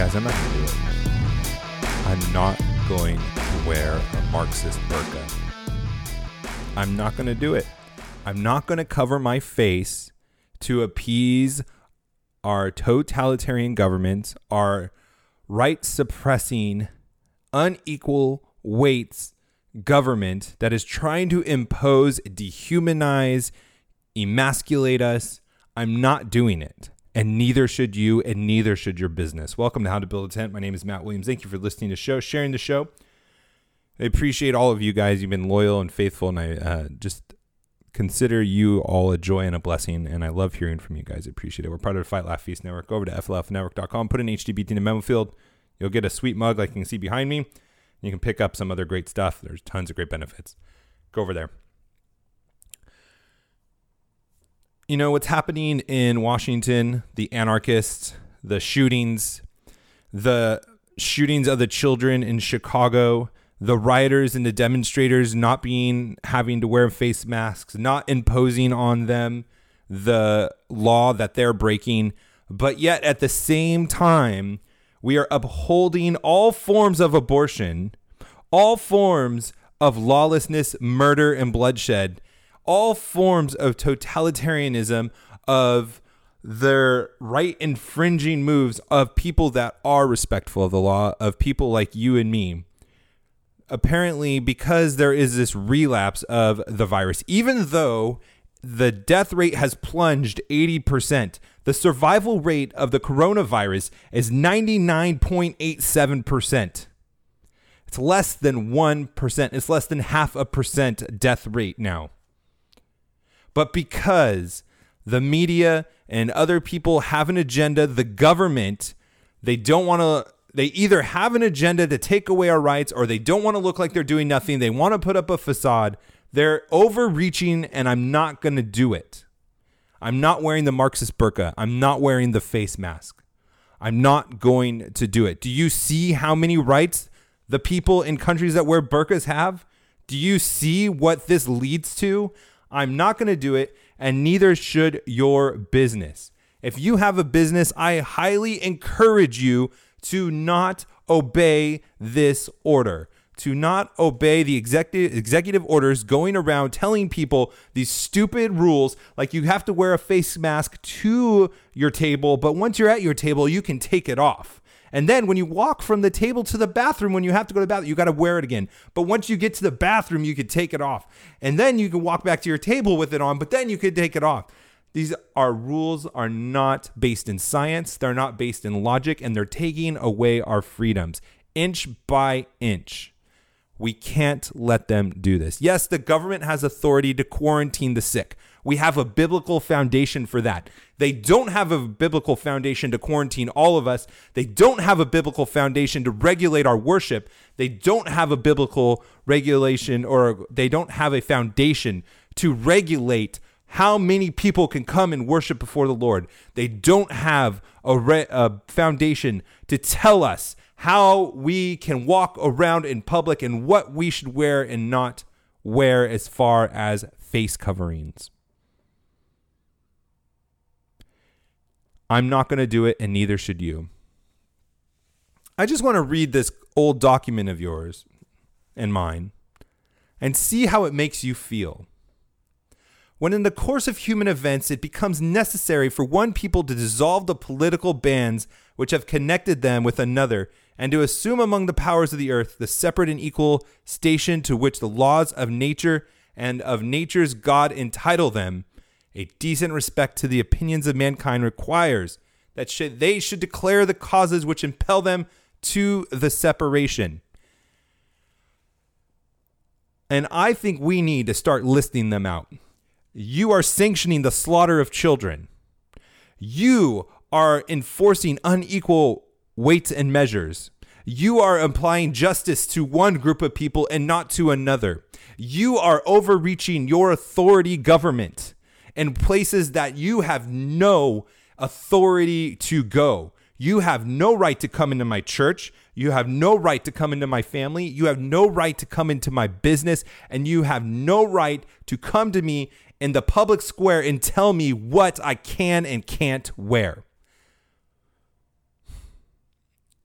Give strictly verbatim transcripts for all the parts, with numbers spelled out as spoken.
Guys, I'm not going to do it. I'm not going to wear a Marxist burqa. I'm not going to do it. I'm not going to cover my face to appease our totalitarian government, our right-suppressing, unequal weights government that is trying to impose, dehumanize, emasculate us. I'm not doing it. And neither should you, and neither should your business. Welcome to How to Build a Tent. My name is Matt Williams. Thank you for listening to the show, sharing the show. I appreciate all of you guys. You've been loyal and faithful, and I uh, just consider you all a joy and a blessing, and I love hearing from you guys. I appreciate it. We're part of the Fight, Laugh, Feast Network. Go over to F L F network dot com. Put an H T B T in the memo field. You'll get a sweet mug like you can see behind me. You can pick up some other great stuff. There's tons of great benefits. Go over there. You know, what's happening in Washington, the anarchists, the shootings, the shootings of the children in Chicago, the rioters and the demonstrators not being, having to wear face masks, not imposing on them the law that they're breaking. But yet at the same time, we are upholding all forms of abortion, all forms of lawlessness, murder, and bloodshed, all forms of totalitarianism, of their right infringing moves of people that are respectful of the law, of people like you and me. Apparently, because there is this relapse of the virus, even though the death rate has plunged eighty percent, the survival rate of the coronavirus is ninety-nine point eight seven percent. It's less than one percent. It's less than half a percent death rate now. But because the media and other people have an agenda, the government, they don't want to, they either have an agenda to take away our rights, or they don't want to look like they're doing nothing. They want to put up a facade. They're overreaching, and I'm not going to do it. I'm not wearing the Marxist burqa. I'm not wearing the face mask. I'm not going to do it. Do you see how many rights the people in countries that wear burqas have? Do you see what this leads to? I'm not going to do it, and neither should your business. If you have a business, I highly encourage you to not obey this order, to not obey the executive executive orders going around telling people these stupid rules, like you have to wear a face mask to your table, but once you're at your table, you can take it off. And then when you walk from the table to the bathroom, when you have to go to the bathroom, you got to wear it again. But once you get to the bathroom, you could take it off. And then you can walk back to your table with it on, but then you could take it off. These are rules are not based in science. They're not based in logic, and they're taking away our freedoms inch by inch. We can't let them do this. Yes, the government has authority to quarantine the sick. We have a biblical foundation for that. They don't have a biblical foundation to quarantine all of us. They don't have a biblical foundation to regulate our worship. They don't have a biblical regulation, or they don't have a foundation to regulate how many people can come and worship before the Lord. They don't have a, re- a foundation to tell us how we can walk around in public and what we should wear and not wear as far as face coverings. I'm not going to do it, and neither should you. I just want to read this old document of yours and mine and see how it makes you feel. When in the course of human events, it becomes necessary for one people to dissolve the political bands which have connected them with another, and to assume among the powers of the earth the separate and equal station to which the laws of nature and of nature's God entitle them, a decent respect to the opinions of mankind requires that should, they should declare the causes which impel them to the separation. And I think we need to start listing them out. You are sanctioning the slaughter of children. You are enforcing unequal weights and measures. You are applying justice to one group of people and not to another. You are overreaching your authority government in places that you have no authority to go. You have no right to come into my church. You have no right to come into my family. You have no right to come into my business. And you have no right to come to me in the public square and tell me what I can and can't wear.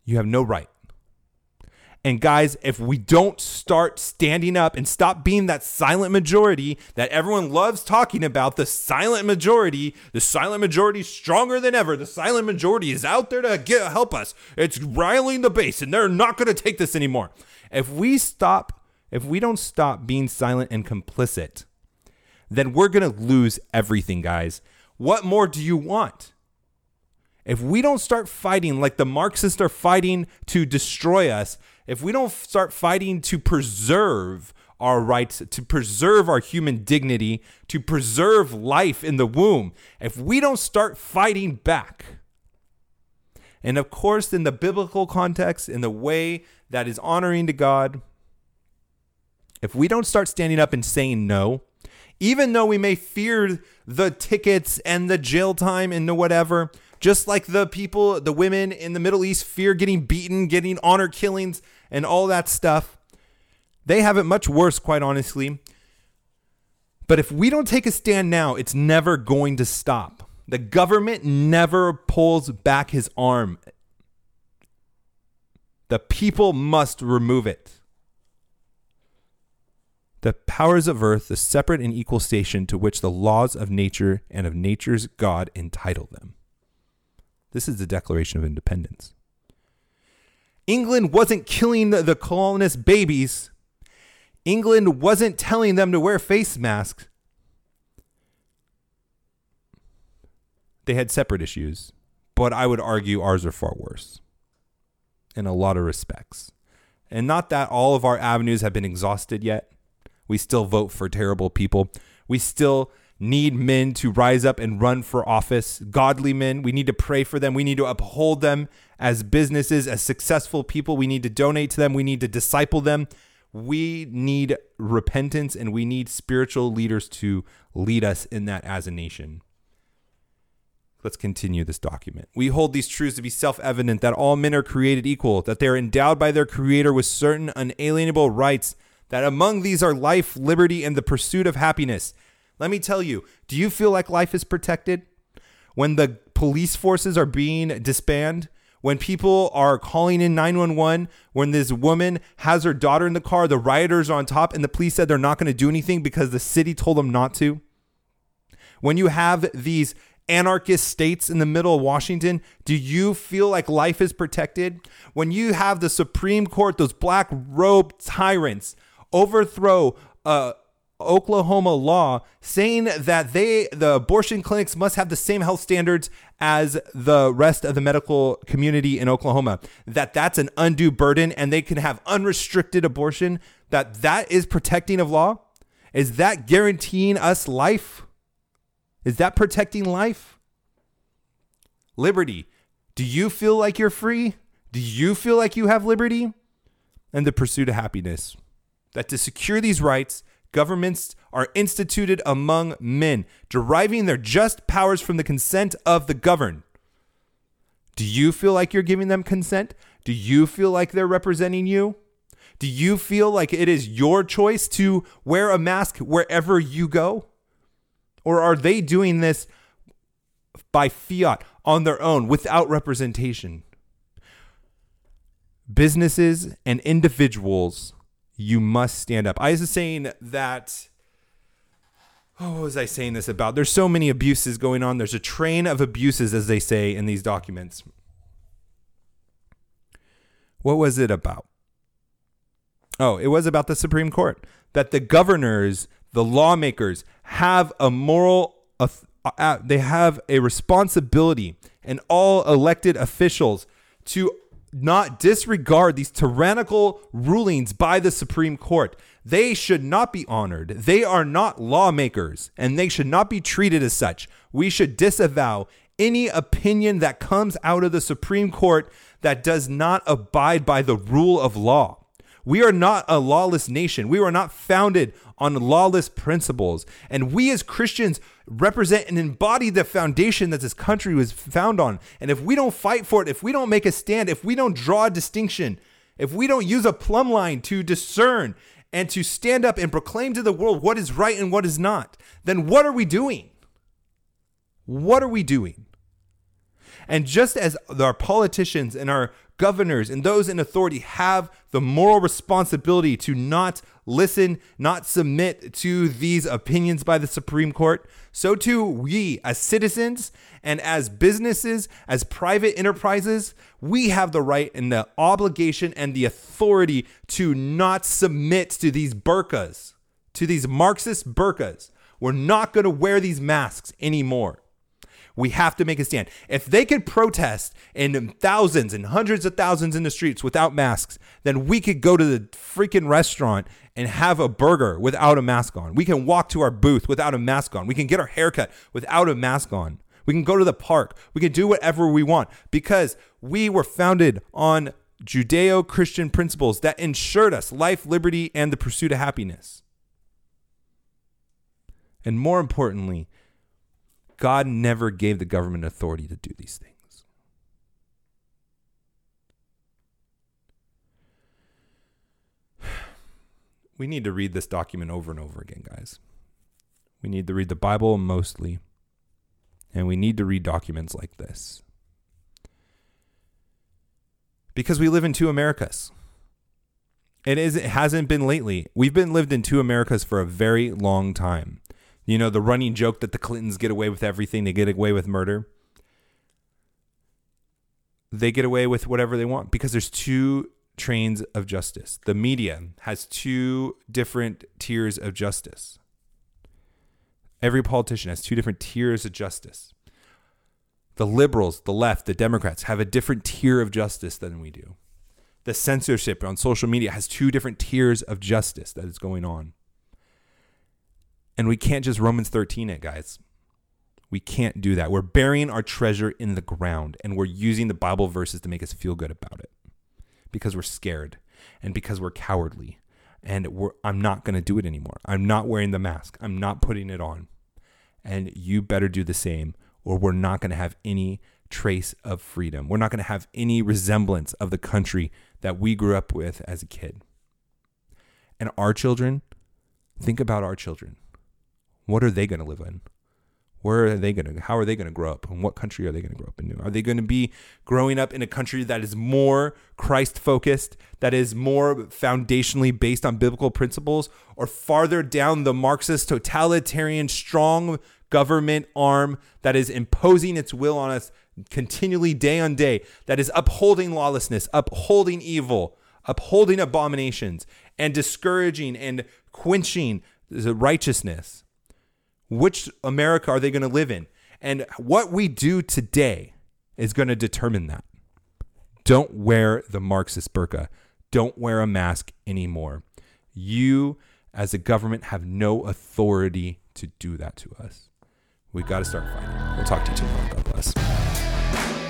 You have no right. And guys, if we don't start standing up and stop being that silent majority that everyone loves talking about, the silent majority, the silent majority is stronger than ever. The silent majority is out there to get, help us. It's riling the base and they're not going to take this anymore. If we stop, if we don't stop being silent and complicit, then we're going to lose everything, guys. What more do you want? If we don't start fighting like the Marxists are fighting to destroy us, if we don't start fighting to preserve our rights, to preserve our human dignity, to preserve life in the womb, if we don't start fighting back, and of course, in the biblical context, in the way that is honoring to God, if we don't start standing up and saying no, even though we may fear the tickets and the jail time and the whatever, just like the people, the women in the Middle East fear getting beaten, getting honor killings and all that stuff. They have it much worse, quite honestly. But if we don't take a stand now, it's never going to stop. The government never pulls back his arm. The people must remove it. The powers of earth, the separate and equal station to which the laws of nature and of nature's God entitle them. This is the Declaration of Independence. England wasn't killing the colonist babies. England wasn't telling them to wear face masks. They had separate issues, but I would argue ours are far worse in a lot of respects. And not that all of our avenues have been exhausted yet. We still vote for terrible people. We still need men to rise up and run for office, godly men. We need to pray for them. We need to uphold them as businesses, as successful people. We need to donate to them. We need to disciple them. We need repentance and we need spiritual leaders to lead us in that as a nation. Let's continue this document. We hold these truths to be self-evident that all men are created equal, that they are endowed by their Creator with certain unalienable rights, that among these are life, liberty, and the pursuit of happiness. Let me tell you, do you feel like life is protected? When the police forces are being disbanded, when people are calling in nine one one, when this woman has her daughter in the car, the rioters are on top, and the police said they're not going to do anything because the city told them not to. When you have these anarchist states in the middle of Washington, do you feel like life is protected? When you have the Supreme Court, those black robe tyrants, overthrow uh Oklahoma law saying that they, the abortion clinics must have the same health standards as the rest of the medical community in Oklahoma, that that's an undue burden and they can have unrestricted abortion, that that is protecting of law? Is that guaranteeing us life? Is that protecting life? Liberty. Do you feel like you're free? Do you feel like you have liberty? And the pursuit of happiness. That to secure these rights, governments are instituted among men, deriving their just powers from the consent of the governed. Do you feel like you're giving them consent? Do you feel like they're representing you? Do you feel like it is your choice to wear a mask wherever you go? Or are they doing this by fiat on their own without representation? Businesses and individuals, you must stand up. I was saying that, oh, what was I saying this about? There's so many abuses going on. There's a train of abuses, as they say in these documents. What was it about? Oh, it was about the Supreme Court. That the governors, the lawmakers have a moral, uh, they have a responsibility, and all elected officials to not disregard these tyrannical rulings by the Supreme Court. They should not be honored. They are not lawmakers, and they should not be treated as such. We should disavow any opinion that comes out of the Supreme Court that does not abide by the rule of law. We are not a lawless nation. We were not founded on lawless principles. And we as Christians represent and embody the foundation that this country was found on. And if we don't fight for it, if we don't make a stand, if we don't draw a distinction, if we don't use a plumb line to discern and to stand up and proclaim to the world what is right and what is not, then what are we doing? What are we doing? And just as our politicians and our governors and those in authority have the moral responsibility to not listen, not submit to these opinions by the Supreme Court, so too we as citizens and as businesses, as private enterprises, we have the right and the obligation and the authority to not submit to these burqas, to these Marxist burqas. We're not going to wear these masks anymore. We have to make a stand. If they could protest in thousands and hundreds of thousands in the streets without masks, then we could go to the freaking restaurant and have a burger without a mask on. We can walk to our booth without a mask on. We can get our haircut without a mask on. We can go to the park. We can do whatever we want because we were founded on Judeo-Christian principles that ensured us life, liberty, and the pursuit of happiness. And more importantly, God never gave the government authority to do these things. We need to read this document over and over again, guys. We need to read the Bible mostly, and we need to read documents like this. Because we live in two Americas. It is, it hasn't been lately. We've been lived in two Americas for a very long time. You know, the running joke that the Clintons get away with everything. They get away with murder. They get away with whatever they want because there's two trains of justice. The media has two different tiers of justice. Every politician has two different tiers of justice. The liberals, the left, the Democrats have a different tier of justice than we do. The censorship on social media has two different tiers of justice that is going on. And we can't just Romans thirteen it, guys. We can't do that. We're burying our treasure in the ground, and we're using the Bible verses to make us feel good about it because we're scared and because we're cowardly. And we're, I'm not going to do it anymore. I'm not wearing the mask. I'm not putting it on. And you better do the same, or we're not going to have any trace of freedom. We're not going to have any resemblance of the country that we grew up with as a kid. And our children, think about our children. What are they going to live in? Where are they going to, how are they going to grow up? And what country are they going to grow up in? Are they going to be growing up in a country that is more Christ focused, that is more foundationally based on biblical principles, or farther down the Marxist totalitarian strong government arm that is imposing its will on us continually day on day, that is upholding lawlessness, upholding evil, upholding abominations, and discouraging and quenching the righteousness? Which America are they going to live in? And what we do today is going to determine that. Don't wear the Marxist burqa. Don't wear a mask anymore. You, as a government, have no authority to do that to us. We got to start fighting. We'll talk to you tomorrow. God bless.